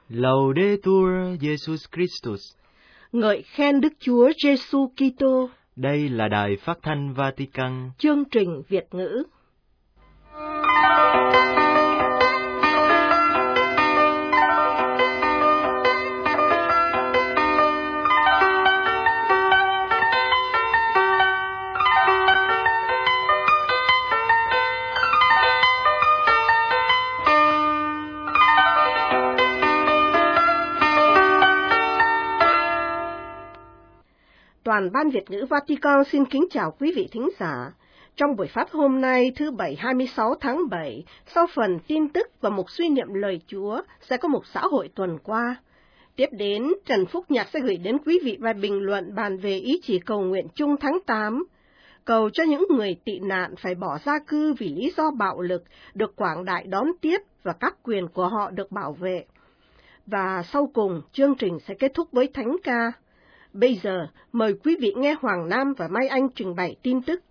Laudetur Jesus Christus. Ngợi khen Đức Chúa Giêsu Kitô. Đây là Đài Phát thanh Vatican. Chương trình Việt ngữ. Toàn ban Việt ngữ Vatican xin kính chào quý vị thính giả. Trong buổi phát hôm nay thứ Bảy 26 tháng 7, sau phần tin tức và mục suy niệm lời Chúa, sẽ có mục xã hội tuần qua. Tiếp đến, Trần Phúc Nhạc sẽ gửi đến quý vị vài bình luận bàn về ý chỉ cầu nguyện chung tháng 8. Cầu cho những người tị nạn phải bỏ gia cư vì lý do bạo lực, được quảng đại đón tiếp và các quyền của họ được bảo vệ. Và sau cùng, chương trình sẽ kết thúc với thánh ca. Bây giờ, mời quý vị nghe Hoàng Nam và Mai Anh trình bày tin tức.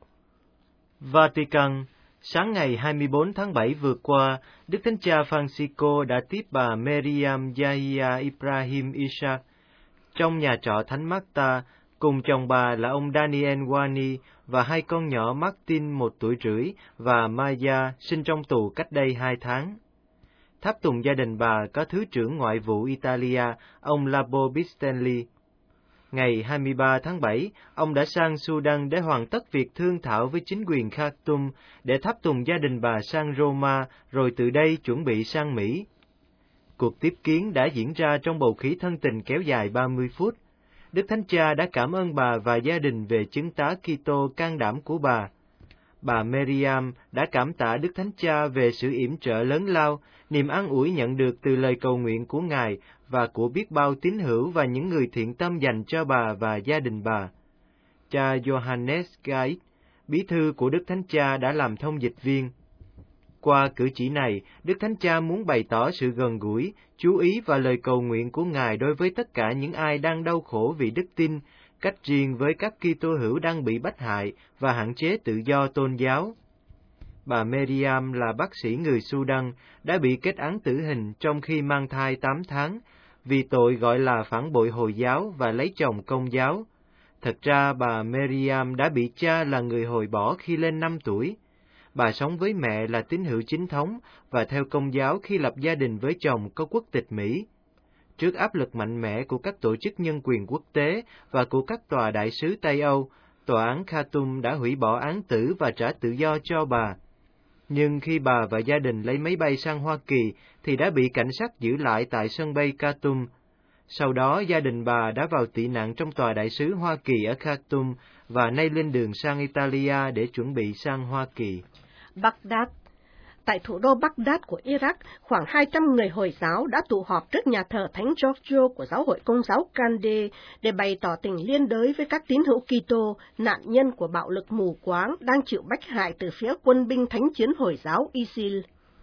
Vatican, sáng ngày 24 tháng 7 vừa qua, Đức Thánh Cha Francisco đã tiếp bà Meriam Yahya Ibrahim Ishaq trong nhà trọ Thánh Marta, cùng chồng bà là ông Daniel Wani và hai con nhỏ Martin 1 tuổi rưỡi và Maya sinh trong tù cách đây 2 tháng. Tháp tùng gia đình bà có Thứ trưởng Ngoại vụ Italia, ông Labo Bistelli. Ngày 23 tháng 7, ông đã sang Sudan để hoàn tất việc thương thảo với chính quyền Khartoum để tháp tùng gia đình bà sang Roma, rồi từ đây chuẩn bị sang Mỹ. Cuộc tiếp kiến đã diễn ra trong bầu khí thân tình kéo dài 30 phút. Đức Thánh Cha đã cảm ơn bà và gia đình về chứng tá Kitô can đảm của bà. Bà Meriam đã cảm tạ Đức Thánh Cha về sự yểm trợ lớn lao, niềm an ủi nhận được từ lời cầu nguyện của Ngài và của biết bao tín hữu và những người thiện tâm dành cho bà và gia đình bà. Cha Johannes Gait, bí thư của Đức Thánh Cha đã làm thông dịch viên. Qua cử chỉ này, Đức Thánh Cha muốn bày tỏ sự gần gũi, chú ý và lời cầu nguyện của Ngài đối với tất cả những ai đang đau khổ vì đức tin, cách riêng với các Kitô hữu đang bị bách hại và hạn chế tự do tôn giáo. Bà Meriam là bác sĩ người Sudan, đã bị kết án tử hình trong khi mang thai 8 tháng, vì tội gọi là phản bội Hồi giáo và lấy chồng Công giáo. Thật ra bà Meriam đã bị cha là người Hồi bỏ khi lên 5 tuổi. Bà sống với mẹ là tín hữu chính thống và theo Công giáo khi lập gia đình với chồng có quốc tịch Mỹ. Trước áp lực mạnh mẽ của các tổ chức nhân quyền quốc tế và của các tòa đại sứ Tây Âu, tòa án Khartoum đã hủy bỏ án tử và trả tự do cho bà. Nhưng khi bà và gia đình lấy máy bay sang Hoa Kỳ thì đã bị cảnh sát giữ lại tại sân bay Khartoum. Sau đó gia đình bà đã vào tị nạn trong tòa đại sứ Hoa Kỳ ở Khartoum và nay lên đường sang Italia để chuẩn bị sang Hoa Kỳ. Baghdad. Tại thủ đô Baghdad của Iraq, khoảng 200 người Hồi giáo đã tụ họp trước nhà thờ Thánh Giorgio của giáo hội Công giáo Kande để bày tỏ tình liên đới với các tín hữu Kitô, nạn nhân của bạo lực mù quáng đang chịu bách hại từ phía quân binh thánh chiến Hồi giáo ISIL.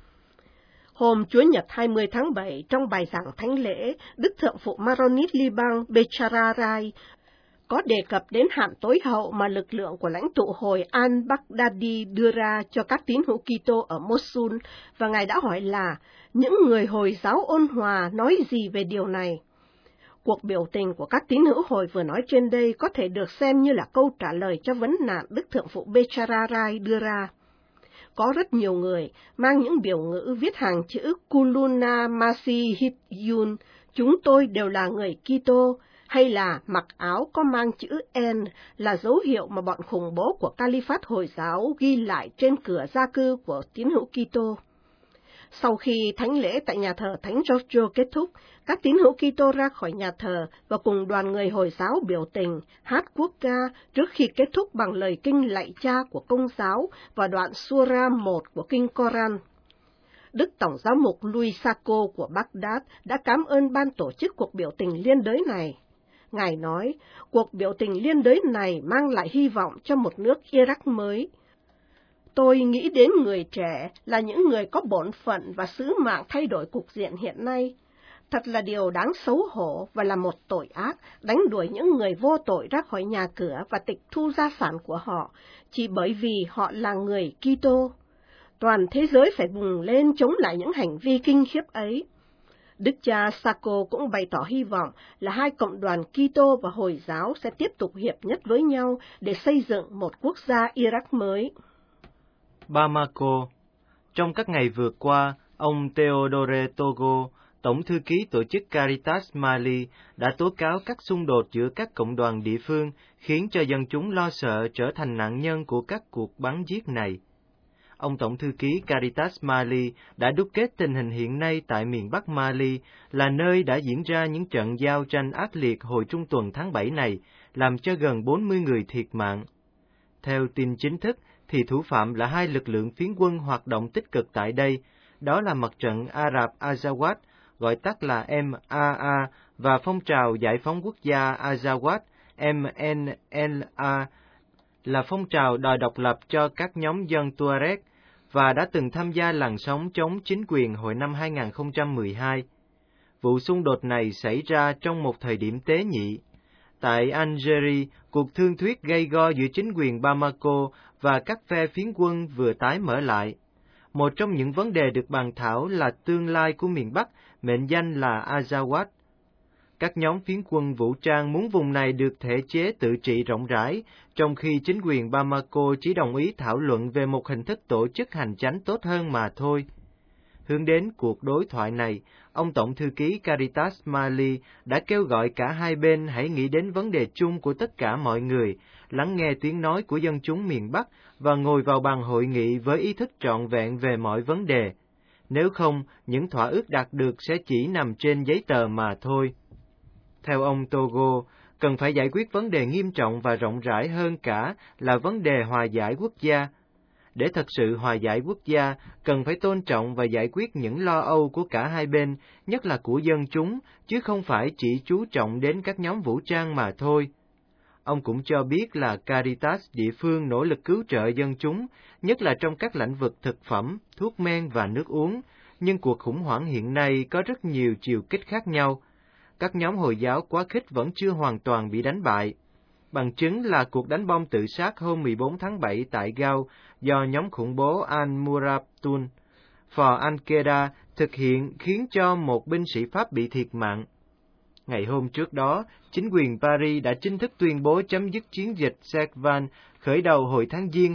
Hôm Chúa Nhật 20 tháng 7, trong bài giảng thánh lễ, Đức Thượng phụ Maronit Liban Bechara Rai có đề cập đến hạn tối hậu mà lực lượng của lãnh tụ Hồi al-Baghdadi đưa ra cho các tín hữu Kitô ở Mosul, và Ngài đã hỏi là những người Hồi giáo ôn hòa nói gì về điều này. Cuộc biểu tình của các tín hữu Hồi vừa nói trên đây có thể được xem như là câu trả lời cho vấn nạn Đức Thượng phụ Bechara Rai đưa ra. Có rất nhiều người mang những biểu ngữ viết hàng chữ Kuluna Masihiyun, chúng tôi đều là người Kitô, hay là mặc áo có mang chữ N là dấu hiệu mà bọn khủng bố của Caliphat Hồi giáo ghi lại trên cửa gia cư của tín hữu Kitô. Sau khi thánh lễ tại nhà thờ Thánh Giorgio kết thúc, các tín hữu Kitô ra khỏi nhà thờ và cùng đoàn người Hồi giáo biểu tình, hát quốc ca trước khi kết thúc bằng lời kinh lạy cha của Công giáo và đoạn Sura 1 của kinh Koran. Đức Tổng giám mục Louis Sacco của Baghdad đã cảm ơn ban tổ chức cuộc biểu tình liên đới này. Ngài nói, cuộc biểu tình liên đới này mang lại hy vọng cho một nước Iraq mới. Tôi nghĩ đến người trẻ là những người có bổn phận và sứ mạng thay đổi cục diện hiện nay. Thật là điều đáng xấu hổ và là một tội ác đánh đuổi những người vô tội ra khỏi nhà cửa và tịch thu gia sản của họ, chỉ bởi vì họ là người Kitô. Toàn thế giới phải vùng lên chống lại những hành vi kinh khiếp ấy. Đức cha Sacco cũng bày tỏ hy vọng là hai cộng đoàn Kitô và Hồi giáo sẽ tiếp tục hiệp nhất với nhau để xây dựng một quốc gia Iraq mới. Bamako. Trong các ngày vừa qua, ông Theodore Togo, Tổng thư ký tổ chức Caritas Mali, đã tố cáo các xung đột giữa các cộng đoàn địa phương khiến cho dân chúng lo sợ trở thành nạn nhân của các cuộc bắn giết này. Ông Tổng thư ký Caritas Mali đã đúc kết tình hình hiện nay tại miền Bắc Mali là nơi đã diễn ra những trận giao tranh ác liệt hồi trung tuần tháng 7 này, làm cho gần 40 người thiệt mạng. Theo tin chính thức, thì thủ phạm là hai lực lượng phiến quân hoạt động tích cực tại đây, đó là Mặt trận Ả Rập Azawad, gọi tắt là MAA, và Phong trào Giải phóng Quốc gia Azawad, MNLA, là phong trào đòi độc lập cho các nhóm dân Tuareg, và đã từng tham gia làn sóng chống chính quyền hồi năm 2012. Vụ xung đột này xảy ra trong một thời điểm tế nhị. Tại Algeria, cuộc thương thuyết gay go giữa chính quyền Bamako và các phe phiến quân vừa tái mở lại. Một trong những vấn đề được bàn thảo là tương lai của miền Bắc, mệnh danh là Azawad. Các nhóm phiến quân vũ trang muốn vùng này được thể chế tự trị rộng rãi, trong khi chính quyền Bamako chỉ đồng ý thảo luận về một hình thức tổ chức hành chánh tốt hơn mà thôi. Hướng đến cuộc đối thoại này, ông Tổng thư ký Caritas Mali đã kêu gọi cả hai bên hãy nghĩ đến vấn đề chung của tất cả mọi người, lắng nghe tiếng nói của dân chúng miền Bắc và ngồi vào bàn hội nghị với ý thức trọn vẹn về mọi vấn đề. Nếu không, những thỏa ước đạt được sẽ chỉ nằm trên giấy tờ mà thôi. Theo ông Togo, cần phải giải quyết vấn đề nghiêm trọng và rộng rãi hơn cả là vấn đề hòa giải quốc gia. Để thật sự hòa giải quốc gia, cần phải tôn trọng và giải quyết những lo âu của cả hai bên, nhất là của dân chúng, chứ không phải chỉ chú trọng đến các nhóm vũ trang mà thôi. Ông cũng cho biết là Caritas địa phương nỗ lực cứu trợ dân chúng, nhất là trong các lĩnh vực thực phẩm, thuốc men và nước uống, nhưng cuộc khủng hoảng hiện nay có rất nhiều chiều kích khác nhau. Các nhóm Hồi giáo quá khích vẫn chưa hoàn toàn bị đánh bại. Bằng chứng là cuộc đánh bom tự sát hôm 14 tháng 7 tại Gao do nhóm khủng bố Al-Murabtun, phò Al-Qaeda thực hiện khiến cho một binh sĩ Pháp bị thiệt mạng. Ngày hôm trước đó, chính quyền Paris đã chính thức tuyên bố chấm dứt chiến dịch Serval khởi đầu hồi tháng Giêng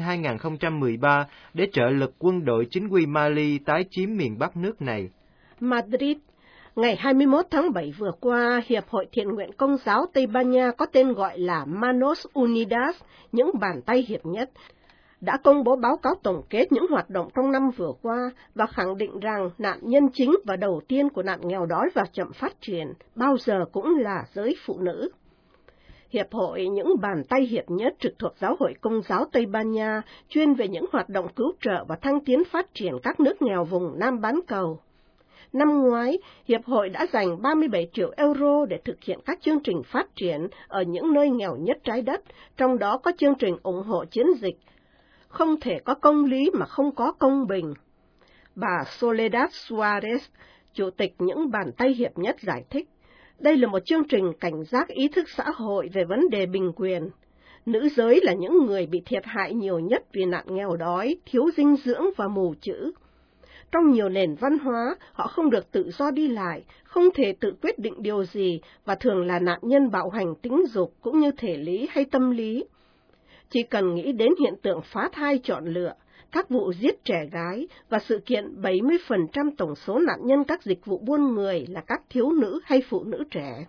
2013 để trợ lực quân đội chính quy Mali tái chiếm miền Bắc nước này. Madrid. Ngày 21 tháng 7 vừa qua, Hiệp hội Thiện nguyện Công giáo Tây Ban Nha có tên gọi là Manos Unidas, những bàn tay hiệp nhất, đã công bố báo cáo tổng kết những hoạt động trong năm vừa qua và khẳng định rằng nạn nhân chính và đầu tiên của nạn nghèo đói và chậm phát triển bao giờ cũng là giới phụ nữ. Hiệp hội những bàn tay hiệp nhất trực thuộc Giáo hội Công giáo Tây Ban Nha chuyên về những hoạt động cứu trợ và thăng tiến phát triển các nước nghèo vùng Nam bán cầu. Năm ngoái, Hiệp hội đã dành 37 triệu euro để thực hiện các chương trình phát triển ở những nơi nghèo nhất trái đất, trong đó có chương trình ủng hộ chiến dịch Không thể có công lý mà không có công bình. Bà Soledad Suarez, Chủ tịch những bàn tay hiệp nhất giải thích, đây là một chương trình cảnh giác ý thức xã hội về vấn đề bình quyền. Nữ giới là những người bị thiệt hại nhiều nhất vì nạn nghèo đói, thiếu dinh dưỡng và mù chữ. Trong nhiều nền văn hóa, họ không được tự do đi lại, không thể tự quyết định điều gì và thường là nạn nhân bạo hành tính dục cũng như thể lý hay tâm lý. Chỉ cần nghĩ đến hiện tượng phá thai chọn lựa, các vụ giết trẻ gái và sự kiện 70% tổng số nạn nhân các dịch vụ buôn người là các thiếu nữ hay phụ nữ trẻ.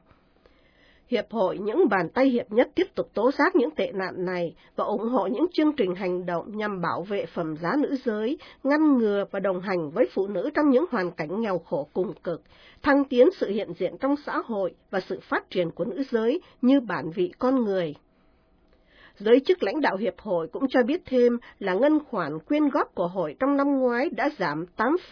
Hiệp hội những bàn tay hiệp nhất tiếp tục tố giác những tệ nạn này và ủng hộ những chương trình hành động nhằm bảo vệ phẩm giá nữ giới, ngăn ngừa và đồng hành với phụ nữ trong những hoàn cảnh nghèo khổ cùng cực, thăng tiến sự hiện diện trong xã hội và sự phát triển của nữ giới như bản vị con người. Giới chức lãnh đạo Hiệp hội cũng cho biết thêm là ngân khoản quyên góp của hội trong năm ngoái đã giảm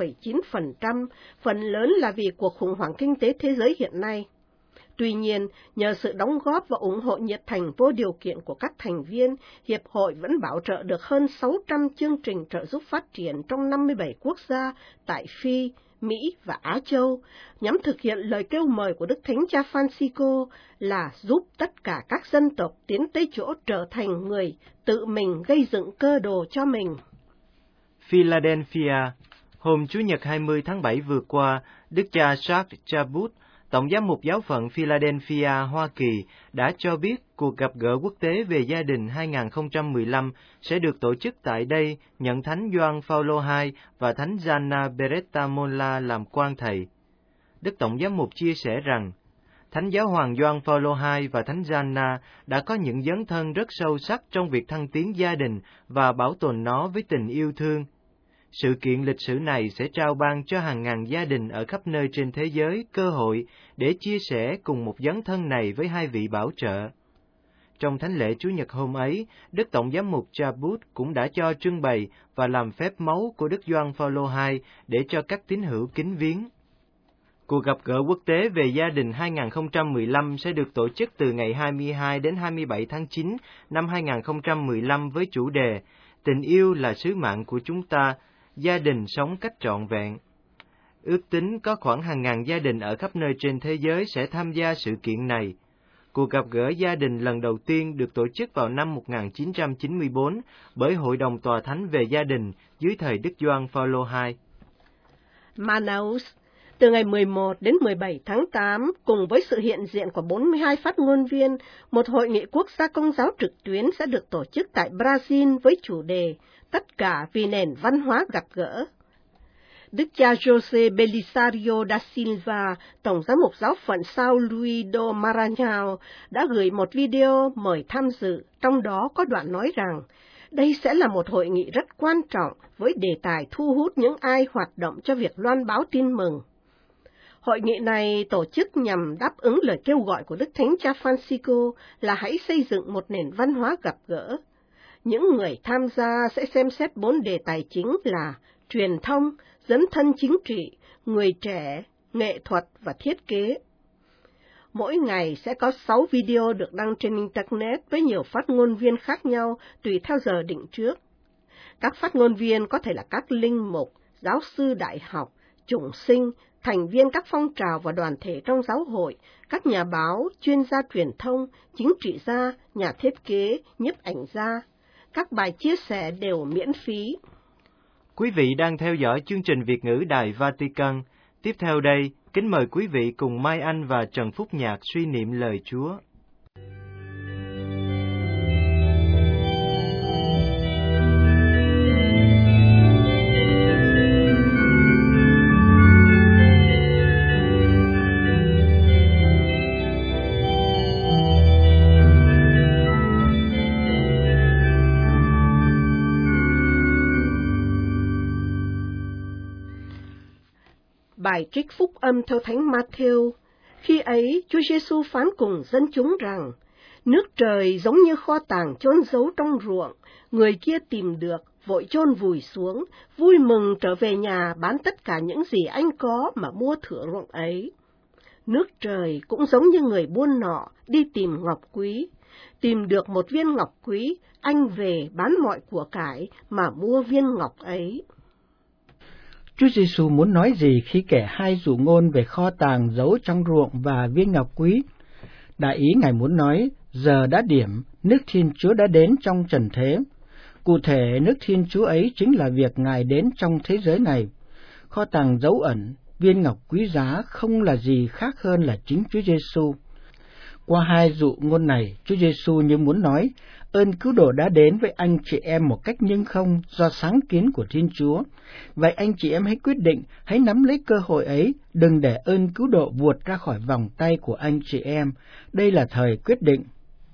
8,9%, phần lớn là vì cuộc khủng hoảng kinh tế thế giới hiện nay. Tuy nhiên, nhờ sự đóng góp và ủng hộ nhiệt thành vô điều kiện của các thành viên, Hiệp hội vẫn bảo trợ được hơn 600 chương trình trợ giúp phát triển trong 57 quốc gia tại Phi, Mỹ và Á Châu, nhằm thực hiện lời kêu mời của Đức Thánh Cha Francisco là giúp tất cả các dân tộc tiến tới chỗ trở thành người tự mình gây dựng cơ đồ cho mình. Philadelphia. Hôm Chủ nhật 20 tháng 7 vừa qua, Đức cha Charles Chabot, Tổng giám mục giáo phận Philadelphia, Hoa Kỳ, đã cho biết cuộc gặp gỡ quốc tế về gia đình 2015 sẽ được tổ chức tại đây, nhận Thánh Gioan Phaolô II và Thánh Gianna Beretta Molla làm quan thầy. Đức Tổng giám mục chia sẻ rằng, Thánh Giáo hoàng Gioan Phaolô II và Thánh Gianna đã có những dấn thân rất sâu sắc trong việc thăng tiến gia đình và bảo tồn nó với tình yêu thương. Sự kiện lịch sử này sẽ trao ban cho hàng ngàn gia đình ở khắp nơi trên thế giới cơ hội để chia sẻ cùng một dấn thân này với hai vị bảo trợ. Trong thánh lễ Chủ nhật hôm ấy, Đức Tổng giám mục Chabot cũng đã cho trưng bày và làm phép máu của Đức Gioan Phaolô II để cho các tín hữu kính viếng. Cuộc gặp gỡ quốc tế về gia đình 2015 sẽ được tổ chức từ ngày 22 đến 27 tháng 9 năm 2015 với chủ đề Tình yêu là sứ mạng của chúng ta, gia đình sống cách trọn vẹn. Ước tính có khoảng hàng ngàn gia đình ở khắp nơi trên thế giới sẽ tham gia sự kiện này. Cuộc gặp gỡ gia đình lần đầu tiên được tổ chức vào năm 1994 bởi Hội đồng Tòa Thánh về Gia đình dưới thời Đức Gioan Phaolô II. Manaus, từ ngày 11 đến 17 tháng 8, cùng với sự hiện diện của 42 phát ngôn viên, một hội nghị quốc gia công giáo trực tuyến sẽ được tổ chức tại Brazil với chủ đề Tất cả vì nền văn hóa gặp gỡ. Đức cha José Belisario da Silva, Tổng giám mục giáo phận São Luís do Maranhão, đã gửi một video mời tham dự, trong đó có đoạn nói rằng, đây sẽ là một hội nghị rất quan trọng với đề tài thu hút những ai hoạt động cho việc loan báo tin mừng. Hội nghị này tổ chức nhằm đáp ứng lời kêu gọi của Đức Thánh Cha Francisco là hãy xây dựng một nền văn hóa gặp gỡ. Những người tham gia sẽ xem xét 4 đề tài chính là truyền thông, dấn thân chính trị, người trẻ, nghệ thuật và thiết kế. Mỗi ngày sẽ có 6 video được đăng trên Internet với nhiều phát ngôn viên khác nhau tùy theo giờ định trước. Các phát ngôn viên có thể là các linh mục, giáo sư đại học, chủng sinh, thành viên các phong trào và đoàn thể trong giáo hội, các nhà báo, chuyên gia truyền thông, chính trị gia, nhà thiết kế, nhiếp ảnh gia. Các bài chia sẻ đều miễn phí. Quý vị đang theo dõi chương trình Việt ngữ Đài Vatican. Tiếp theo đây, kính mời quý vị cùng Mai Anh và Trần Phúc Nhạc suy niệm lời Chúa. Bài trích phúc âm theo Thánh Ma-thêu. Khi ấy, Chúa Giêsu phán cùng dân chúng rằng, nước trời giống như kho tàng chôn giấu trong ruộng, người kia tìm được, vội chôn vùi xuống, vui mừng trở về nhà bán tất cả những gì anh có mà mua thửa ruộng ấy. Nước trời cũng giống như người buôn nọ đi tìm ngọc quý, tìm được một viên ngọc quý, anh về bán mọi của cải mà mua viên ngọc ấy. Chúa Giêsu muốn nói gì khi kể hai dụ ngôn về kho tàng giấu trong ruộng và viên ngọc quý? Đại ý Ngài muốn nói, giờ đã điểm, nước Thiên Chúa đã đến trong trần thế. Cụ thể, nước Thiên Chúa ấy chính là việc Ngài đến trong thế giới này. Kho tàng dấu ẩn, viên ngọc quý giá không là gì khác hơn là chính Chúa Giêsu. Qua hai dụ ngôn này, Chúa Giêsu như muốn nói, ơn cứu độ đã đến với anh chị em một cách nhưng không do sáng kiến của Thiên Chúa. Vậy anh chị em hãy quyết định, hãy nắm lấy cơ hội ấy, đừng để ơn cứu độ vụt ra khỏi vòng tay của anh chị em. Đây là thời quyết định.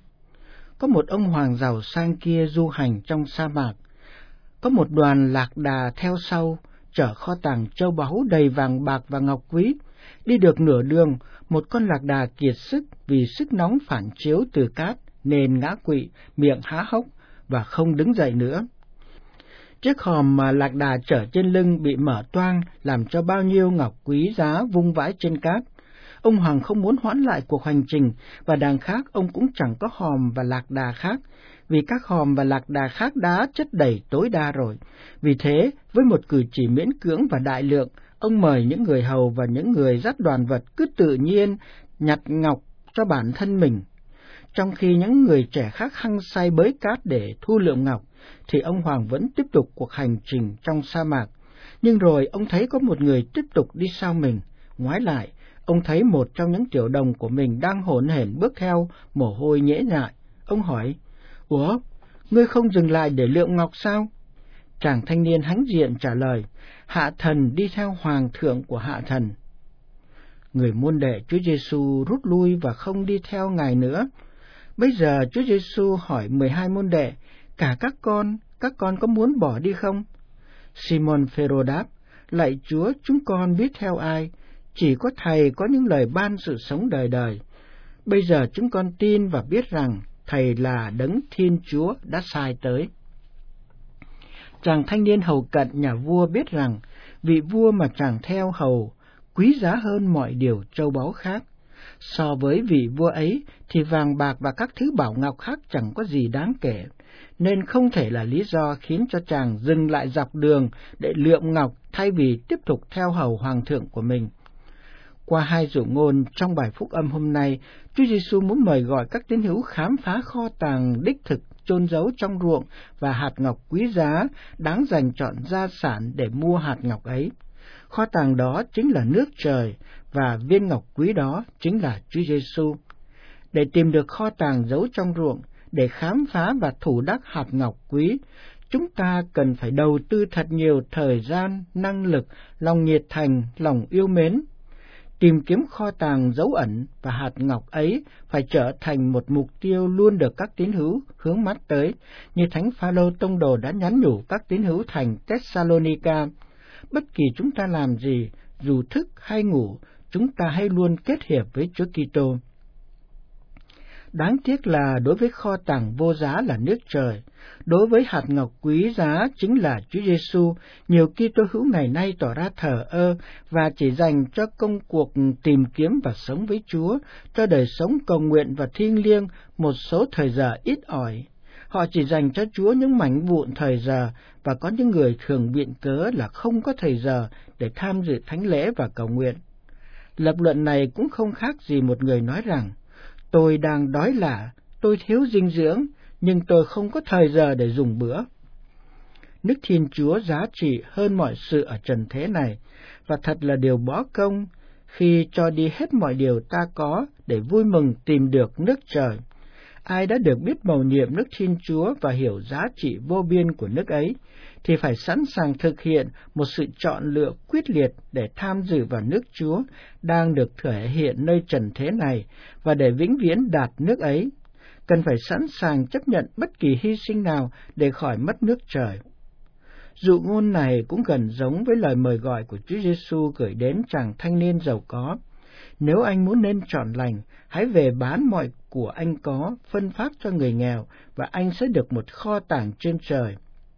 Có một ông hoàng giàu sang kia du hành trong sa mạc. Có một đoàn lạc đà theo sau, chở kho tàng châu báu đầy vàng bạc và ngọc quý. Đi được nửa đường, một con lạc đà kiệt sức vì sức nóng phản chiếu từ cát, nên ngã quỵ, miệng há hốc và không đứng dậy nữa. Chiếc hòm mà lạc đà chở trên lưng bị mở toang, làm cho bao nhiêu ngọc quý giá vung vãi trên cát. Ông hoàng không muốn hoãn lại cuộc hành trình, và đằng khác ông cũng chẳng có hòm và lạc đà khác, vì các hòm và lạc đà khác đã chất đầy tối đa rồi. Vì thế, với một cử chỉ miễn cưỡng và đại lượng, ông mời những người hầu và những người dắt đoàn vật cứ tự nhiên nhặt ngọc cho bản thân mình. Trong khi những người trẻ khác hăng say bới cát để thu lượm ngọc, thì ông hoàng vẫn tiếp tục cuộc hành trình trong sa mạc. Nhưng rồi ông thấy có một người tiếp tục đi sau mình. Ngoái lại, ông thấy một trong những tiểu đồng của mình đang hổn hển bước theo, mồ hôi nhễ nhại. Ông hỏi, "Ủa, ngươi không dừng lại để lượm ngọc sao?" Chàng thanh niên hãnh diện trả lời, "Hạ thần đi theo hoàng thượng của hạ thần." Người môn đệ Chúa Giêsu rút lui và không đi theo Ngài nữa. Bây giờ Chúa Giêsu hỏi 12 môn đệ, "Cả các con có muốn bỏ đi không?" Simon Phêrô đáp, "Lạy Chúa, chúng con biết theo ai? Chỉ có Thầy có những lời ban sự sống đời đời. Bây giờ chúng con tin và biết rằng Thầy là Đấng Thiên Chúa đã sai tới." Chàng thanh niên hầu cận nhà vua biết rằng vị vua mà chàng theo hầu quý giá hơn mọi điều châu báu khác. So với vị vua ấy thì vàng bạc và các thứ bảo ngọc khác chẳng có gì đáng kể, nên không thể là lý do khiến cho chàng dừng lại dọc đường để lượm ngọc thay vì tiếp tục theo hầu hoàng thượng của mình. Qua hai dụ ngôn trong bài phúc âm hôm nay, Chúa Giêsu muốn mời gọi các tín hữu khám phá kho tàng đích thực chôn giấu trong ruộng và hạt ngọc quý giá đáng dành chọn gia sản để mua hạt ngọc ấy. Kho tàng đó chính là nước trời và viên ngọc quý đó chính là Chúa Giêsu. Để tìm được kho tàng giấu trong ruộng, để khám phá và thủ đắc hạt ngọc quý, chúng ta cần phải đầu tư thật nhiều thời gian, năng lực, lòng nhiệt thành, lòng yêu mến. Tìm kiếm kho tàng dấu ẩn và hạt ngọc ấy phải trở thành một mục tiêu luôn được các tín hữu hướng mắt tới, như Thánh Phaolô tông đồ đã nhắn nhủ các tín hữu thành Thessalonica. Bất kỳ chúng ta làm gì, dù thức hay ngủ, chúng ta hãy luôn kết hiệp với Chúa Kitô. Đáng tiếc là đối với kho tàng vô giá là nước trời, đối với hạt ngọc quý giá chính là Chúa Giêsu, nhiều Kitô hữu ngày nay tỏ ra thờ ơ và chỉ dành cho công cuộc tìm kiếm và sống với Chúa, cho đời sống cầu nguyện và thiêng liêng một số thời giờ ít ỏi. Họ chỉ dành cho Chúa những mảnh vụn thời giờ, và có những người thường biện cớ là không có thời giờ để tham dự thánh lễ và cầu nguyện. Lập luận này cũng không khác gì một người nói rằng, "Tôi đang đói lả, tôi thiếu dinh dưỡng, nhưng tôi không có thời giờ để dùng bữa." Đức Thiên Chúa giá trị hơn mọi sự ở trần thế này, và thật là điều bó công khi cho đi hết mọi điều ta có để vui mừng tìm được nước trời. Ai đã được biết mầu nhiệm nước Thiên Chúa và hiểu giá trị vô biên của nước ấy, thì phải sẵn sàng thực hiện một sự chọn lựa quyết liệt để tham dự vào nước Chúa đang được thể hiện nơi trần thế này, và để vĩnh viễn đạt nước ấy. Cần phải sẵn sàng chấp nhận bất kỳ hy sinh nào để khỏi mất nước trời. Dụ ngôn này cũng gần giống với lời mời gọi của Chúa Giêsu gửi đến chàng thanh niên giàu có. Nếu anh muốn nên trọn lành, hãy về bán mọi của anh có, phân phát cho người nghèo, và anh sẽ được một kho tàng trên trời.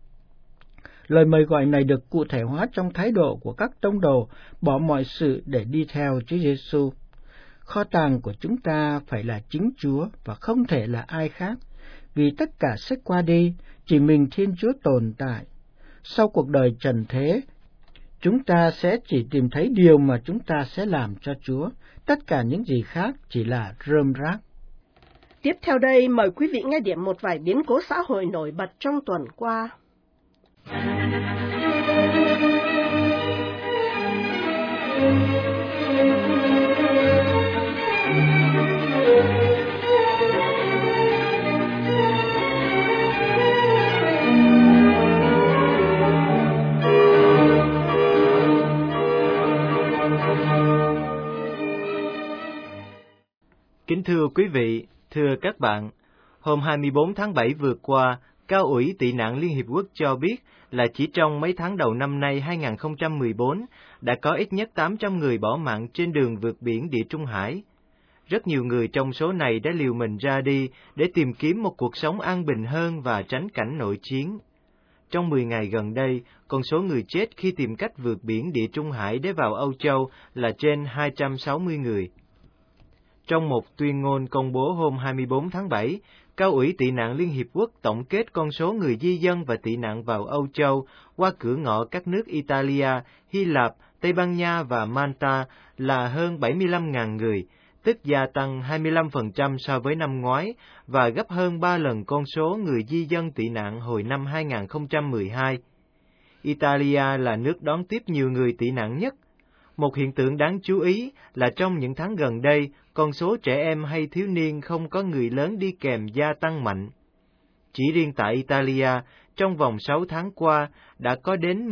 Lời mời gọi này được cụ thể hóa trong thái độ của các tông đồ bỏ mọi sự để đi theo Chúa Giêsu. Kho tàng của chúng ta phải là chính Chúa và không thể là ai khác, vì tất cả sẽ qua đi, chỉ mình Thiên Chúa tồn tại. Sau cuộc đời trần thế, chúng ta sẽ chỉ tìm thấy điều mà chúng ta sẽ làm cho Chúa, tất cả những gì khác chỉ là rơm rác. Tiếp theo đây, mời quý vị nghe điểm một vài biến cố xã hội nổi bật trong tuần qua. Kính thưa quý vị, thưa các bạn, hôm 24 tháng 7 vừa qua, Cao ủy Tị nạn Liên Hiệp Quốc cho biết là chỉ trong mấy tháng đầu năm nay 2014, đã có ít nhất 800 người bỏ mạng trên đường vượt biển Địa Trung Hải. Rất nhiều người trong số này đã liều mình ra đi để tìm kiếm một cuộc sống an bình hơn và tránh cảnh nội chiến. Trong 10 ngày gần đây, con số người chết khi tìm cách vượt biển Địa Trung Hải để vào Âu Châu là trên 260 người. Trong một tuyên ngôn công bố hôm 24 tháng 7, Cao ủy Tị nạn Liên Hiệp Quốc tổng kết con số người di dân và tị nạn vào Âu Châu qua cửa ngõ các nước Italia, Hy Lạp, Tây Ban Nha và Malta là hơn 75.000 người, tức gia tăng 25% so với năm ngoái và gấp hơn 3 lần con số người di dân tị nạn hồi năm 2012. Italia là nước đón tiếp nhiều người tị nạn nhất. Một hiện tượng đáng chú ý là trong những tháng gần đây, con số trẻ em hay thiếu niên không có người lớn đi kèm gia tăng mạnh. Chỉ riêng tại Italia, trong vòng 6 tháng qua, đã có đến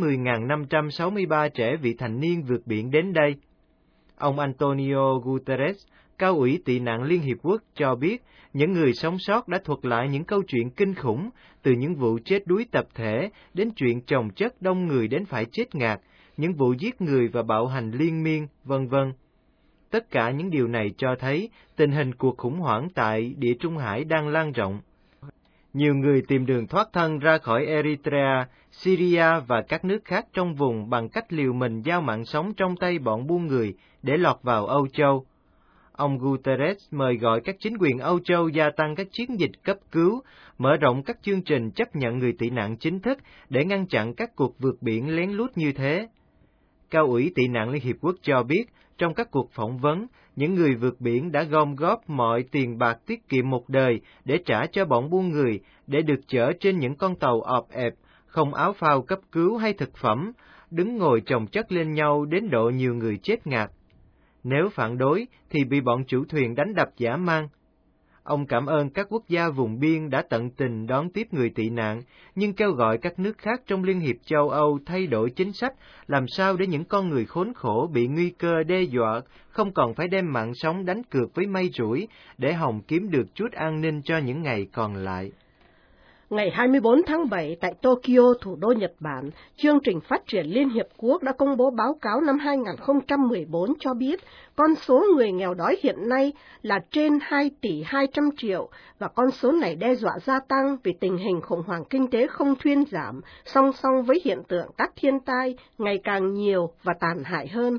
10.563 trẻ vị thành niên vượt biển đến đây. Ông Antonio Guterres, Cao ủy tị nạn Liên Hiệp Quốc cho biết, những người sống sót đã thuật lại những câu chuyện kinh khủng, từ những vụ chết đuối tập thể đến chuyện chồng chất đông người đến phải chết ngạt, những vụ giết người và bạo hành liên miên, vân vân. Tất cả những điều này cho thấy tình hình cuộc khủng hoảng tại Địa Trung Hải đang lan rộng. Nhiều người tìm đường thoát thân ra khỏi Eritrea, Syria và các nước khác trong vùng bằng cách liều mình giao mạng sống trong tay bọn buôn người để lọt vào Âu Châu. Ông Guterres mời gọi các chính quyền Âu Châu gia tăng các chiến dịch cấp cứu, mở rộng các chương trình chấp nhận người tị nạn chính thức để ngăn chặn các cuộc vượt biển lén lút như thế. Cao ủy tị nạn Liên Hiệp Quốc cho biết, trong các cuộc phỏng vấn, những người vượt biển đã gom góp mọi tiền bạc tiết kiệm một đời để trả cho bọn buôn người, để được chở trên những con tàu ọp ẹp, không áo phao cấp cứu hay thực phẩm, đứng ngồi chồng chất lên nhau đến độ nhiều người chết ngạt. Nếu phản đối thì bị bọn chủ thuyền đánh đập dã man. Ông cảm ơn các quốc gia vùng biên đã tận tình đón tiếp người tị nạn, nhưng kêu gọi các nước khác trong Liên hiệp châu Âu thay đổi chính sách, làm sao để những con người khốn khổ bị nguy cơ đe dọa, không còn phải đem mạng sống đánh cược với may rủi, để hòng kiếm được chút an ninh cho những ngày còn lại. Ngày 24 tháng 7 tại Tokyo, thủ đô Nhật Bản, Chương trình Phát triển Liên Hiệp Quốc đã công bố báo cáo năm 2014 cho biết con số người nghèo đói hiện nay là trên 2 tỷ 200 triệu và con số này đe dọa gia tăng vì tình hình khủng hoảng kinh tế không thuyên giảm, song song với hiện tượng các thiên tai ngày càng nhiều và tàn hại hơn.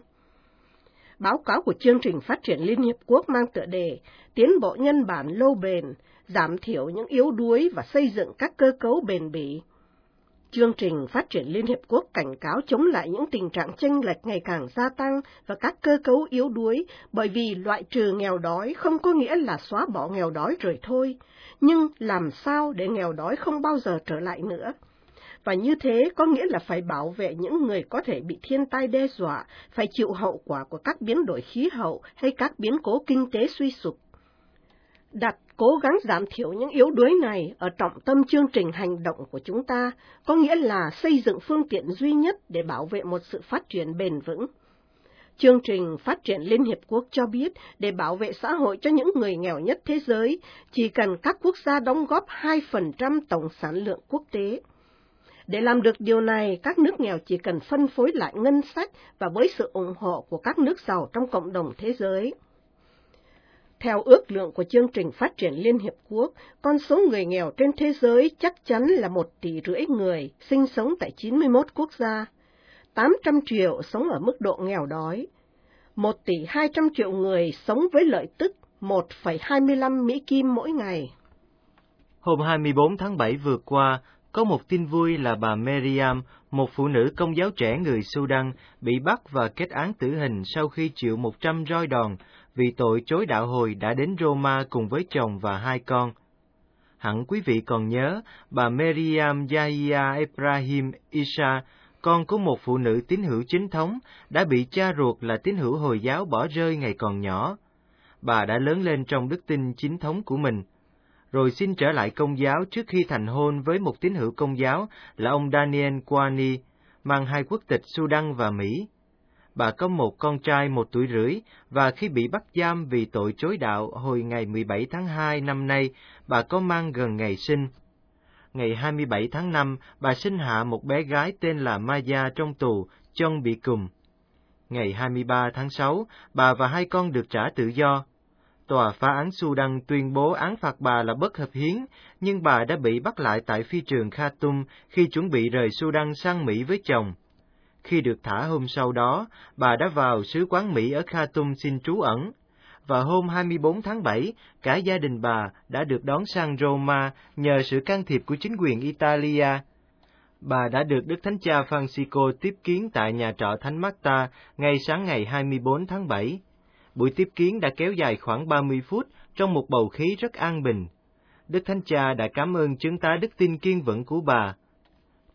Báo cáo của Chương trình Phát triển Liên Hiệp Quốc mang tựa đề Tiến bộ nhân bản lâu bền, giảm thiểu những yếu đuối và xây dựng các cơ cấu bền bỉ. Chương trình Phát triển Liên Hiệp Quốc cảnh cáo chống lại những tình trạng chênh lệch ngày càng gia tăng và các cơ cấu yếu đuối, bởi vì loại trừ nghèo đói không có nghĩa là xóa bỏ nghèo đói rồi thôi, nhưng làm sao để nghèo đói không bao giờ trở lại nữa. Và như thế có nghĩa là phải bảo vệ những người có thể bị thiên tai đe dọa, phải chịu hậu quả của các biến đổi khí hậu hay các biến cố kinh tế suy sụp. Đặt cố gắng giảm thiểu những yếu đuối này ở trọng tâm chương trình hành động của chúng ta, có nghĩa là xây dựng phương tiện duy nhất để bảo vệ một sự phát triển bền vững. Chương trình Phát triển Liên Hiệp Quốc cho biết, để bảo vệ xã hội cho những người nghèo nhất thế giới, chỉ cần các quốc gia đóng góp 2% tổng sản lượng quốc tế. Để làm được điều này, các nước nghèo chỉ cần phân phối lại ngân sách và với sự ủng hộ của các nước giàu trong cộng đồng thế giới. Theo ước lượng của Chương trình Phát triển Liên Hiệp Quốc, con số người nghèo trên thế giới chắc chắn là 1,5 tỷ người, sinh sống tại 91 quốc gia, 800 triệu sống ở mức độ nghèo đói, 1,2 tỷ người sống với lợi tức 1,25 Mỹ Kim mỗi ngày. Hôm 24 tháng 7 vừa qua, có một tin vui là bà Meriam, một phụ nữ công giáo trẻ người Sudan, bị bắt và kết án tử hình sau khi chịu 100 roi đòn vì tội chối đạo hồi đã đến Roma cùng với chồng và 2 con. Hẳn quý vị còn nhớ, bà Meriam Yahya Ibrahim Isa, con của một phụ nữ tín hữu chính thống, đã bị cha ruột là tín hữu Hồi giáo bỏ rơi ngày còn nhỏ. Bà đã lớn lên trong đức tin chính thống của mình, rồi xin trở lại Công giáo trước khi thành hôn với một tín hữu Công giáo là ông Daniel Kwani, mang 2 quốc tịch Sudan và Mỹ. Bà có một con trai 1 tuổi rưỡi, và khi bị bắt giam vì tội chối đạo hồi ngày 17 tháng 2 năm nay, bà có mang gần ngày sinh. Ngày 27 tháng 5, bà sinh hạ một bé gái tên là Maya trong tù, chân bị cùm. Ngày 23 tháng 6, bà và 2 con được trả tự do. Tòa phá án Sudan tuyên bố án phạt bà là bất hợp hiến, nhưng bà đã bị bắt lại tại phi trường Khartoum khi chuẩn bị rời Sudan sang Mỹ với chồng. Khi được thả hôm sau đó, bà đã vào sứ quán Mỹ ở Khartoum xin trú ẩn, và hôm 24 tháng 7, cả gia đình bà đã được đón sang Roma nhờ sự can thiệp của chính quyền Italia. Bà đã được Đức Thánh Cha Francisco tiếp kiến tại nhà trọ Thánh Marta ngay sáng ngày 24 tháng 7. Buổi tiếp kiến đã kéo dài khoảng 30 phút trong một bầu khí rất an bình. Đức Thánh Cha đã cảm ơn chứng tá đức tin kiên vững của bà.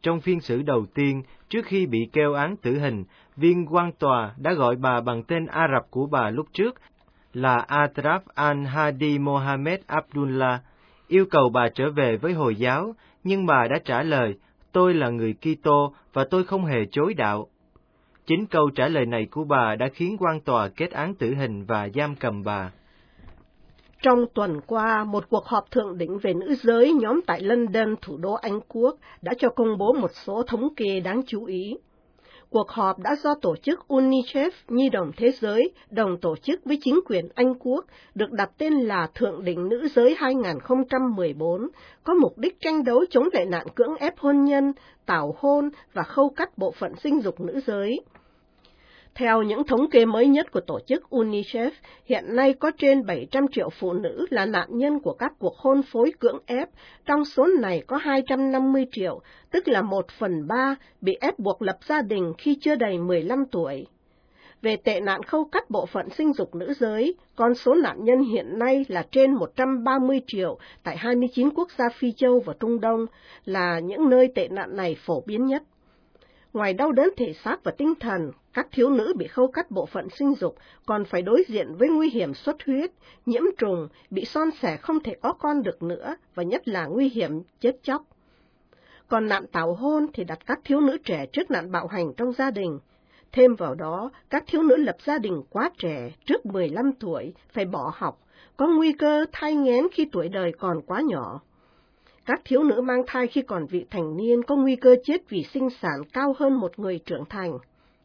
Trong phiên xử đầu tiên, trước khi bị kêu án tử hình, viên quan tòa đã gọi bà bằng tên Ả Rập của bà lúc trước là Atraf al-Hadi Mohammed Abdullah, yêu cầu bà trở về với Hồi giáo, nhưng bà đã trả lời, tôi là người Kitô và tôi không hề chối đạo. Chính câu trả lời này của bà đã khiến quan tòa kết án tử hình và giam cầm bà. Trong tuần qua, một cuộc họp thượng đỉnh về nữ giới nhóm tại London, thủ đô Anh Quốc, đã cho công bố một số thống kê đáng chú ý. Cuộc họp đã do tổ chức UNICEF Nhi đồng Thế giới đồng tổ chức với chính quyền Anh Quốc, được đặt tên là Thượng đỉnh Nữ giới 2014, có mục đích tranh đấu chống tệ nạn cưỡng ép hôn nhân, tảo hôn và khâu cắt bộ phận sinh dục nữ giới. Theo những thống kê mới nhất của tổ chức UNICEF, hiện nay có trên 700 triệu phụ nữ là nạn nhân của các cuộc hôn phối cưỡng ép, trong số này có 250 triệu, tức là 1/3, bị ép buộc lập gia đình khi chưa đầy 15 tuổi. Về tệ nạn khâu cắt bộ phận sinh dục nữ giới, con số nạn nhân hiện nay là trên 130 triệu tại 29 quốc gia Phi Châu và Trung Đông, là những nơi tệ nạn này phổ biến nhất. Ngoài đau đớn thể xác và tinh thần, các thiếu nữ bị khâu cắt bộ phận sinh dục còn phải đối diện với nguy hiểm xuất huyết, nhiễm trùng, bị son sẻ không thể có con được nữa và nhất là nguy hiểm chết chóc. Còn nạn tảo hôn thì đặt các thiếu nữ trẻ trước nạn bạo hành trong gia đình. Thêm vào đó, các thiếu nữ lập gia đình quá trẻ, trước 15 tuổi, phải bỏ học, có nguy cơ thai nghén khi tuổi đời còn quá nhỏ. Các thiếu nữ mang thai khi còn vị thành niên có nguy cơ chết vì sinh sản cao hơn một người trưởng thành.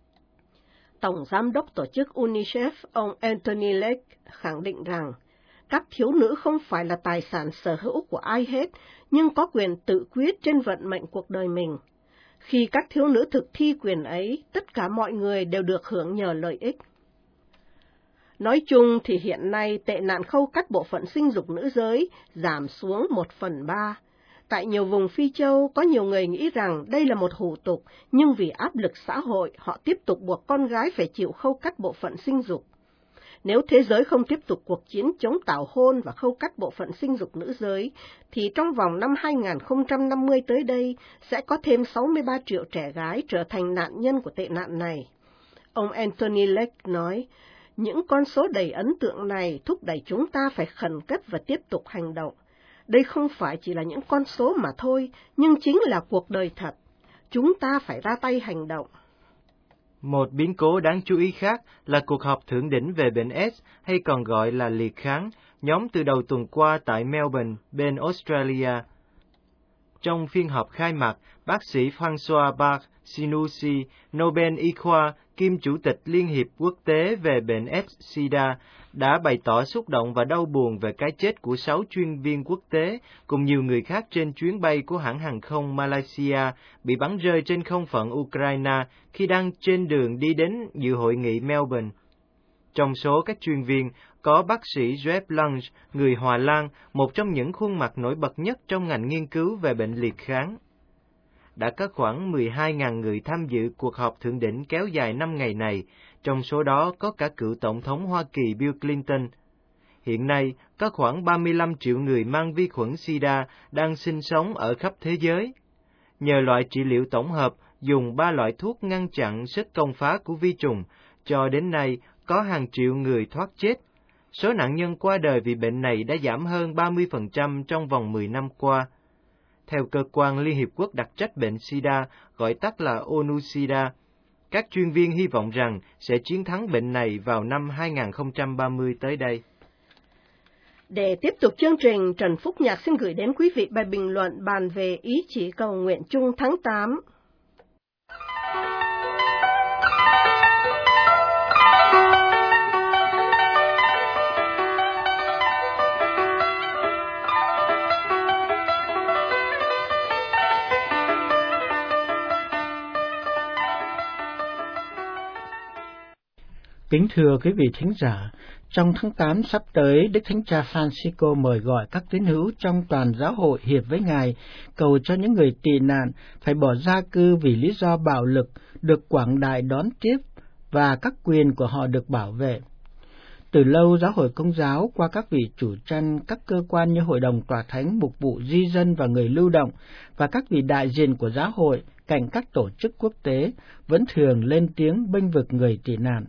Tổng giám đốc tổ chức UNICEF, ông Anthony Lake, khẳng định rằng, các thiếu nữ không phải là tài sản sở hữu của ai hết, nhưng có quyền tự quyết trên vận mệnh cuộc đời mình. Khi các thiếu nữ thực thi quyền ấy, tất cả mọi người đều được hưởng nhờ lợi ích. Nói chung thì hiện nay tệ nạn khâu cắt bộ phận sinh dục nữ giới giảm xuống 1/3. Tại nhiều vùng Phi Châu, có nhiều người nghĩ rằng đây là một hủ tục, nhưng vì áp lực xã hội, họ tiếp tục buộc con gái phải chịu khâu cắt bộ phận sinh dục. Nếu thế giới không tiếp tục cuộc chiến chống tảo hôn và khâu cắt bộ phận sinh dục nữ giới, thì trong vòng năm 2050 tới đây, sẽ có thêm 63 triệu trẻ gái trở thành nạn nhân của tệ nạn này. Ông Anthony Lake nói, những con số đầy ấn tượng này thúc đẩy chúng ta phải khẩn cấp và tiếp tục hành động. Đây không phải chỉ là những con số mà thôi, nhưng chính là cuộc đời thật. Chúng ta phải ra tay hành động. Một biến cố đáng chú ý khác là cuộc họp thượng đỉnh về bệnh AIDS, hay còn gọi là liệt kháng, nhóm từ đầu tuần qua tại Melbourne, bên Australia. Trong phiên họp khai mạc, bác sĩ François Bach Sinusi, Nobel Y khoa, kiêm Chủ tịch Liên hiệp Quốc tế về bệnh AIDS-Sida, đã bày tỏ xúc động và đau buồn về cái chết của 6 chuyên viên quốc tế cùng nhiều người khác trên chuyến bay của hãng hàng không Malaysia bị bắn rơi trên không phận Ukraine khi đang trên đường đi đến dự hội nghị Melbourne. Trong số các chuyên viên, có bác sĩ Jeff Lange, người Hòa Lan, một trong những khuôn mặt nổi bật nhất trong ngành nghiên cứu về bệnh liệt kháng. Đã có khoảng 12.000 người tham dự cuộc họp thượng đỉnh kéo dài 5 ngày này, trong số đó có cả cựu Tổng thống Hoa Kỳ Bill Clinton. Hiện nay, có khoảng 35 triệu người mang vi khuẩn SIDA đang sinh sống ở khắp thế giới. Nhờ loại trị liệu tổng hợp dùng 3 loại thuốc ngăn chặn sức công phá của vi trùng, cho đến nay có hàng triệu người thoát chết. Số nạn nhân qua đời vì bệnh này đã giảm hơn 30% trong vòng 10 năm qua. Theo Cơ quan Liên Hiệp Quốc đặc trách bệnh SIDA, gọi tắt là ONU-SIDA, các chuyên viên hy vọng rằng sẽ chiến thắng bệnh này vào năm 2030 tới đây. Để tiếp tục chương trình, Trần Phúc Nhạc xin gửi đến quý vị bài bình luận bàn về ý chỉ cầu nguyện chung tháng 8. Kính thưa quý vị thính giả, trong tháng 8 sắp tới, Đức Thánh Cha Francisco mời gọi các tín hữu trong toàn giáo hội hiệp với Ngài, cầu cho những người tị nạn phải bỏ gia cư vì lý do bạo lực được quảng đại đón tiếp và các quyền của họ được bảo vệ. Từ lâu, Giáo hội Công giáo qua các vị chủ chăn, các cơ quan như Hội đồng Tòa Thánh, Mục vụ Di dân và người lưu động, và các vị đại diện của giáo hội cạnh các tổ chức quốc tế vẫn thường lên tiếng bênh vực người tị nạn.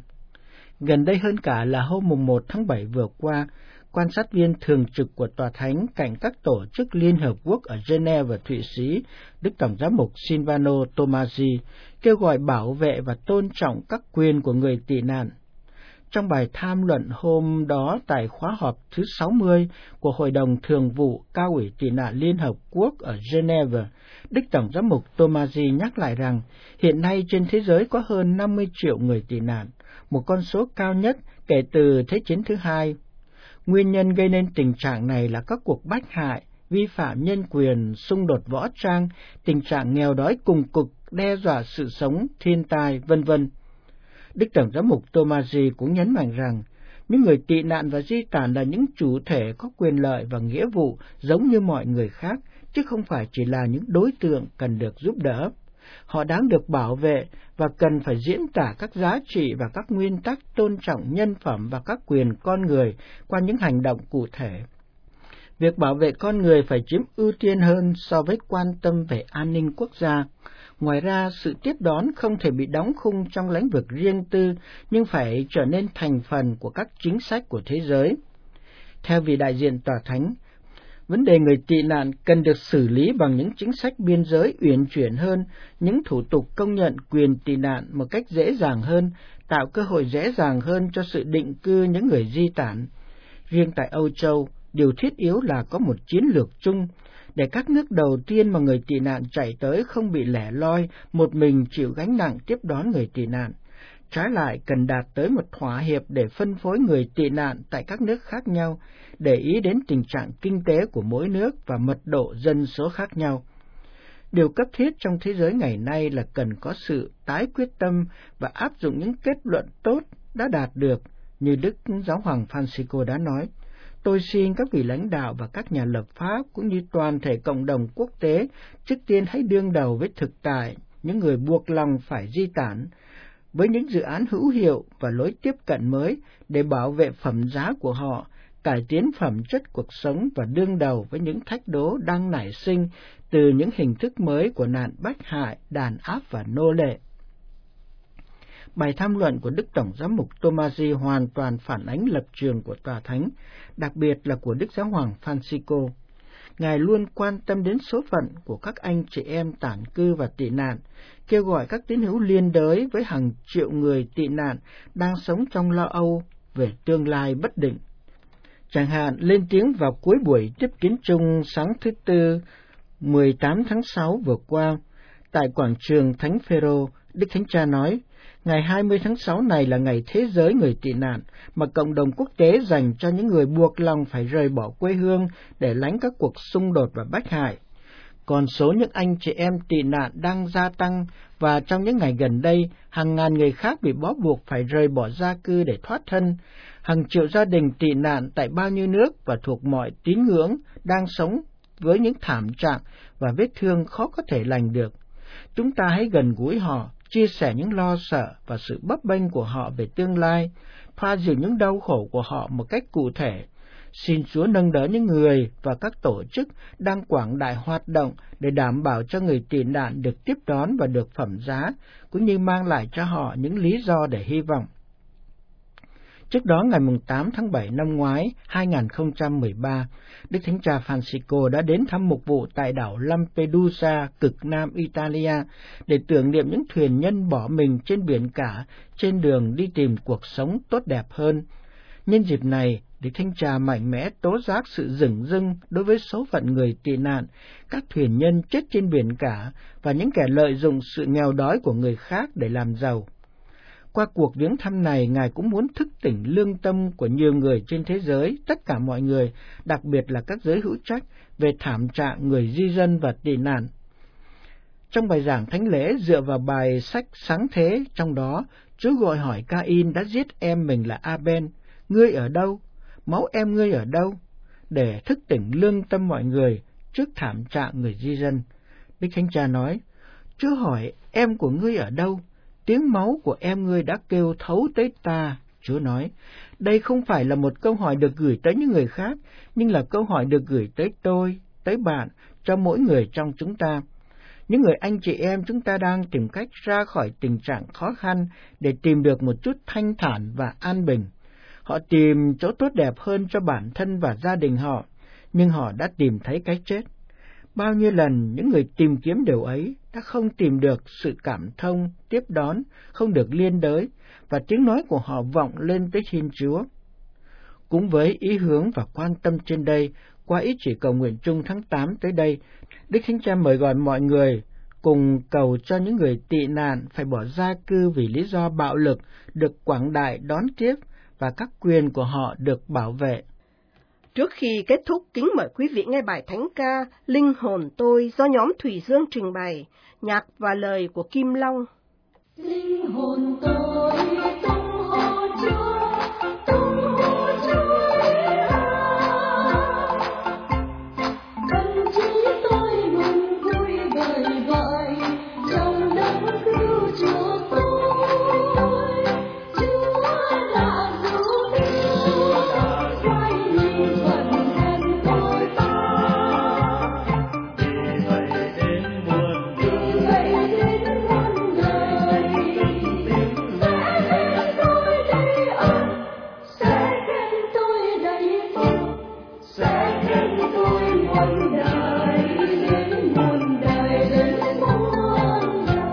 Gần đây hơn cả là hôm 1 tháng 7 vừa qua, quan sát viên thường trực của Tòa Thánh cạnh các tổ chức Liên Hợp Quốc ở Geneva và Thụy Sĩ, Đức Tổng giám mục Silvano Tomasi, kêu gọi bảo vệ và tôn trọng các quyền của người tị nạn. Trong bài tham luận hôm đó tại khóa họp thứ 60 của Hội đồng Thường vụ Cao ủy Tị nạn Liên Hợp Quốc ở Geneva, Đức Tổng giám mục Tomasi nhắc lại rằng hiện nay trên thế giới có hơn 50 triệu người tị nạn, một con số cao nhất kể từ Thế chiến thứ hai. Nguyên nhân gây nên tình trạng này là các cuộc bách hại, vi phạm nhân quyền, xung đột võ trang, tình trạng nghèo đói cùng cực, đe dọa sự sống, thiên tai, vân vân. Đức Tổng giám mục Tomasi cũng nhấn mạnh rằng những người tị nạn và di tản là những chủ thể có quyền lợi và nghĩa vụ giống như mọi người khác, chứ không phải chỉ là những đối tượng cần được giúp đỡ. Họ đáng được bảo vệ và cần phải diễn tả các giá trị và các nguyên tắc tôn trọng nhân phẩm và các quyền con người qua những hành động cụ thể. Việc bảo vệ con người phải chiếm ưu tiên hơn so với quan tâm về an ninh quốc gia. Ngoài ra, sự tiếp đón không thể bị đóng khung trong lĩnh vực riêng tư, nhưng phải trở nên thành phần của các chính sách của thế giới. Theo vị đại diện Tòa Thánh, vấn đề người tị nạn cần được xử lý bằng những chính sách biên giới uyển chuyển hơn, những thủ tục công nhận quyền tị nạn một cách dễ dàng hơn, tạo cơ hội dễ dàng hơn cho sự định cư những người di tản. Riêng tại Âu Châu, điều thiết yếu là có một chiến lược chung, để các nước đầu tiên mà người tị nạn chạy tới không bị lẻ loi, một mình chịu gánh nặng tiếp đón người tị nạn. Trái lại, cần đạt tới một thỏa hiệp để phân phối người tị nạn tại các nước khác nhau, để ý đến tình trạng kinh tế của mỗi nước và mật độ dân số khác nhau. Điều cấp thiết trong thế giới ngày nay là cần có sự tái quyết tâm và áp dụng những kết luận tốt đã đạt được, như Đức Giáo hoàng Francisco đã nói. Tôi xin các vị lãnh đạo và các nhà lập pháp cũng như toàn thể cộng đồng quốc tế trước tiên hãy đương đầu với thực tại những người buộc lòng phải di tản, với những dự án hữu hiệu và lối tiếp cận mới để bảo vệ phẩm giá của họ, cải tiến phẩm chất cuộc sống và đương đầu với những thách đố đang nảy sinh từ những hình thức mới của nạn bách hại, đàn áp và nô lệ. Bài tham luận của Đức Tổng giám mục Tomasi hoàn toàn phản ánh lập trường của Tòa Thánh, đặc biệt là của Đức Giáo hoàng Francisco. Ngài luôn quan tâm đến số phận của các anh chị em tản cư và tị nạn, kêu gọi các tín hữu liên đới với hàng triệu người tị nạn đang sống trong lo âu về tương lai bất định. Chẳng hạn, lên tiếng vào cuối buổi tiếp kiến chung sáng thứ Tư, 18 tháng 6 vừa qua, tại quảng trường Thánh Phêrô, Đức Thánh Cha nói, ngày 20 tháng 6 này là ngày thế giới người tị nạn mà cộng đồng quốc tế dành cho những người buộc lòng phải rời bỏ quê hương để lánh các cuộc xung đột và bách hại. Còn số những anh chị em tị nạn đang gia tăng và trong những ngày gần đây, hàng ngàn người khác bị bó buộc phải rời bỏ gia cư để thoát thân. Hàng triệu gia đình tị nạn tại bao nhiêu nước và thuộc mọi tín ngưỡng đang sống với những thảm trạng và vết thương khó có thể lành được. Chúng ta hãy gần gũi họ, chia sẻ những lo sợ và sự bấp bênh của họ về tương lai, thoa dịu những đau khổ của họ một cách cụ thể. Xin Chúa nâng đỡ những người và các tổ chức đang quảng đại hoạt động để đảm bảo cho người tị nạn được tiếp đón và được phẩm giá, cũng như mang lại cho họ những lý do để hy vọng. Trước đó, ngày 8 tháng 7 năm ngoái, 2013, Đức Thánh Cha Francisco đã đến thăm mục vụ tại đảo Lampedusa, cực Nam Italia, để tưởng niệm những thuyền nhân bỏ mình trên biển cả, trên đường đi tìm cuộc sống tốt đẹp hơn. Nhân dịp này, Đức Thánh Cha mạnh mẽ tố giác sự dửng dưng đối với số phận người tị nạn, các thuyền nhân chết trên biển cả và những kẻ lợi dụng sự nghèo đói của người khác để làm giàu. Qua cuộc viếng thăm này, Ngài cũng muốn thức tỉnh lương tâm của nhiều người trên thế giới, tất cả mọi người, đặc biệt là các giới hữu trách, về thảm trạng người di dân và tị nạn. Trong bài giảng thánh lễ dựa vào bài sách Sáng Thế, trong đó, Chúa gọi hỏi Ca-in đã giết em mình là A-ben, ngươi ở đâu? Máu em ngươi ở đâu? Để thức tỉnh lương tâm mọi người trước thảm trạng người di dân. Đức Thánh Cha nói, Chúa hỏi em của ngươi ở đâu? Tiếng máu của em ngươi đã kêu thấu tới ta, Chúa nói, đây không phải là một câu hỏi được gửi tới những người khác, nhưng là câu hỏi được gửi tới tôi, tới bạn, cho mỗi người trong chúng ta. Những người anh chị em chúng ta đang tìm cách ra khỏi tình trạng khó khăn để tìm được một chút thanh thản và an bình. Họ tìm chỗ tốt đẹp hơn cho bản thân và gia đình họ, nhưng họ đã tìm thấy cái chết. Bao nhiêu lần những người tìm kiếm điều ấy đã không tìm được sự cảm thông, tiếp đón, không được liên đới, và tiếng nói của họ vọng lên tới Thiên Chúa. Cũng với ý hướng và quan tâm trên đây, qua ý chỉ cầu nguyện chung tháng 8 tới đây, Đức Thánh Cha mời gọi mọi người cùng cầu cho những người tị nạn phải bỏ gia cư vì lý do bạo lực được quảng đại đón tiếp và các quyền của họ được bảo vệ. Trước khi kết thúc, kính mời quý vị nghe bài thánh ca Linh hồn tôi do nhóm Thủy Dương trình bày, nhạc và lời của Kim Long. Linh hồn tôi tung hô Chúa, tung hô Chúa tâm trí tôi mừng vui vời vợi trong đấng cứu Chúa tôi. Chúa đã cứu tôi, xoay nhìn phần thân tôi ta. Vì vậy đến muôn đời, sẽ khen tôi đầy phúc, sẽ khen tôi muôn đời, đến muôn đời, đến muôn đời.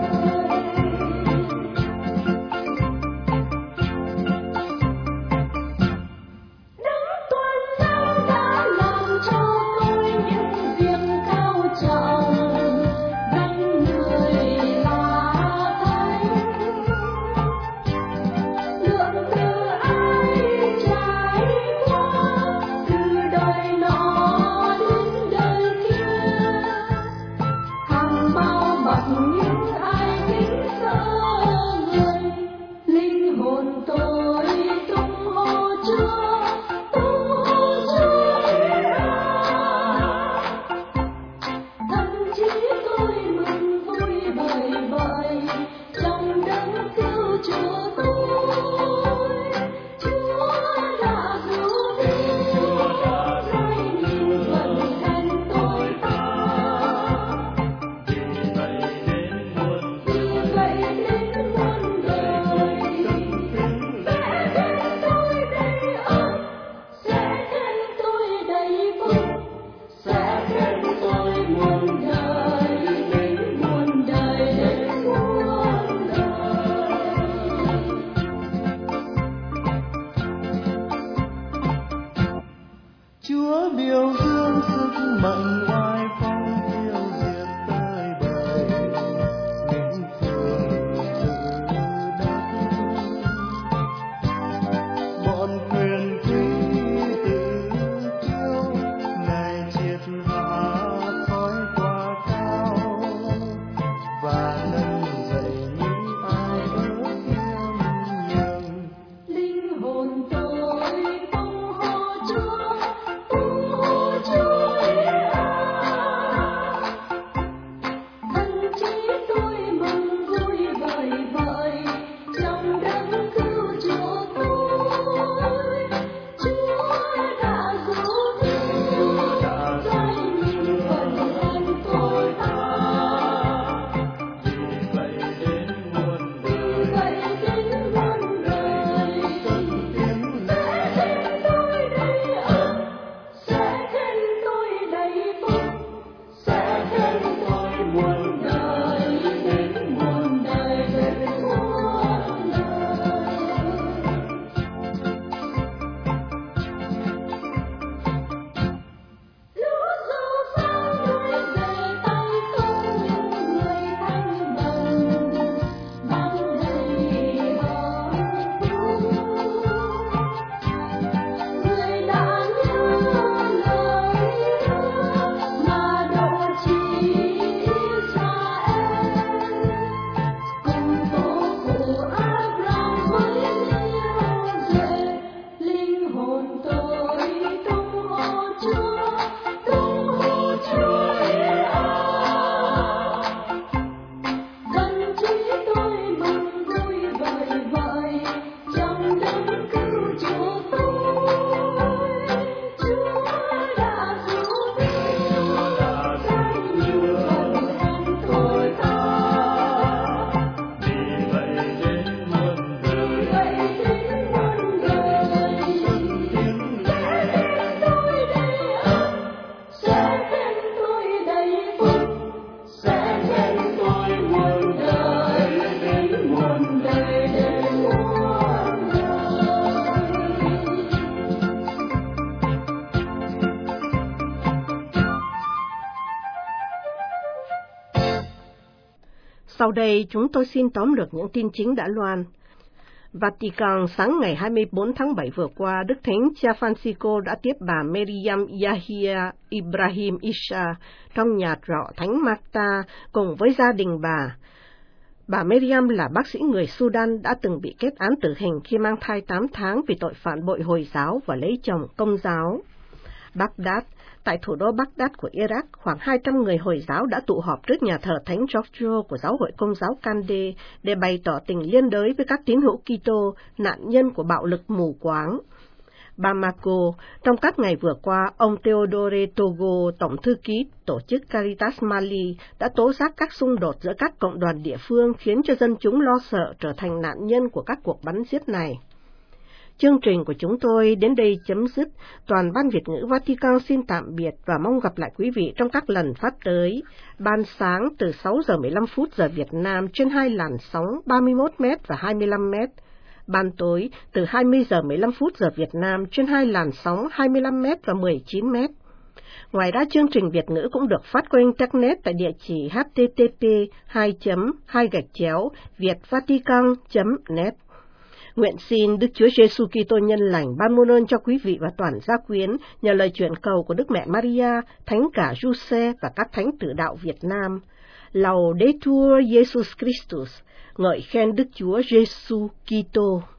Đấng toàn năng đã làm cho tôi những việc cao trọng, danh người là thánh. Lượng từ ai trải qua, từ đời nọ đến đời kia, hàng bao bọc những ai kính sợ người. Linh hồn tôi tung hô Chúa, tung hô Chúa. Tâm trí tôi mừng vui vời vợi trong đấng cứu Chúa tôi. Chúa đã cứu tôi, xoay nhìn phần thân tôi ta. Vì vậy đến muôn đời, sẽ khen tôi đầy ơn, sẽ khen tôi đầy phúc, sẽ khen tôi muôn đời, đến muôn đời, đến muôn đời. Chúa biểu dương sức mạnh oai phong tiêu diệt tơi bời những phường tự đất. Bọn quyền quý tự kiêu Ngài triệt hạ thói quá cao và nâng dậy những ai ước khiêm nhường. Linh hồn tôi tung hô Chúa, tung hô Chúa. Sau đây chúng tôi xin tóm lược những tin chính đã loan. Vatican sáng ngày 24 tháng 7 vừa qua, Đức Thánh Cha Francisco đã tiếp bà Meriam Yahya Ibrahim Isa trong nhà trọ Thánh Marta cùng với gia đình bà. Bà Meriam là bác sĩ người Sudan đã từng bị kết án tử hình khi mang thai 8 tháng vì tội phản bội Hồi giáo và lấy chồng Công giáo. Baghdad, tại thủ đô Baghdad của Iraq, khoảng 200 người Hồi giáo đã tụ họp trước nhà thờ Thánh Giorgio của Giáo hội Công giáo Kande để bày tỏ tình liên đới với các tín hữu Kitô, nạn nhân của bạo lực mù quáng. Bamako, trong các ngày vừa qua, ông Theodore Togo, Tổng thư ký tổ chức Caritas Mali, đã tố giác các xung đột giữa các cộng đoàn địa phương khiến cho dân chúng lo sợ trở thành nạn nhân của các cuộc bắn giết này. Chương trình của chúng tôi đến đây chấm dứt. Toàn ban Việt ngữ Vatican xin tạm biệt và mong gặp lại quý vị trong các lần phát tới. Ban sáng từ 6 giờ 15 phút giờ Việt Nam trên 2 làn sóng 31m và 25m. Ban tối từ 20 giờ 15 phút giờ Việt Nam trên 2 làn sóng 25m và 19m. Ngoài ra, chương trình Việt ngữ cũng được phát qua Internet tại địa chỉ http://vietvatican.net. Nguyện xin Đức Chúa Giêsu Kitô nhân lành ban muôn ơn cho quý vị và toàn gia quyến nhờ lời chuyển cầu của Đức Mẹ Maria, Thánh cả Giuse và các thánh tử đạo Việt Nam. Laudetur Jesus Christus, ngợi khen Đức Chúa Giêsu Kitô.